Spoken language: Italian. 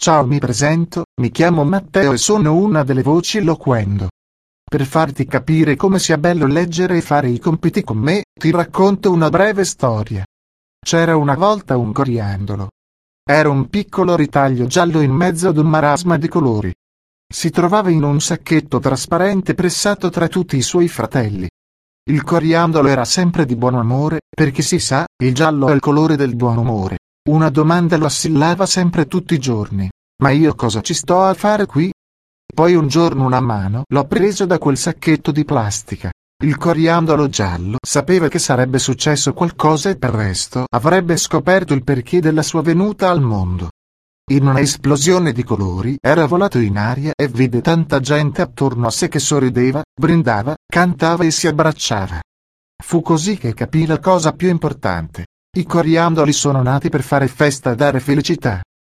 Ciao, mi presento, mi chiamo Matteo e sono una delle voci Loquendo. Per farti capire come sia bello leggere e fare i compiti con me, ti racconto una breve storia. C'era una volta un coriandolo. Era un piccolo ritaglio giallo in mezzo ad un marasma di colori. Si trovava in un sacchetto trasparente pressato tra tutti i suoi fratelli. Il coriandolo era sempre di buon umore, perché si sa, il giallo è il colore del buon umore. Una domanda lo assillava sempre tutti i giorni. Ma io cosa ci sto a fare qui? Poi un giorno una mano l'ho preso da quel sacchetto di plastica. Il coriandolo giallo sapeva che sarebbe successo qualcosa e per resto avrebbe scoperto il perché della sua venuta al mondo. In una esplosione di colori era volato in aria e vide tanta gente attorno a sé che sorrideva, brindava, cantava e si abbracciava. Fu così che capì la cosa più importante. I coriandoli sono nati per fare festa e dare felicità.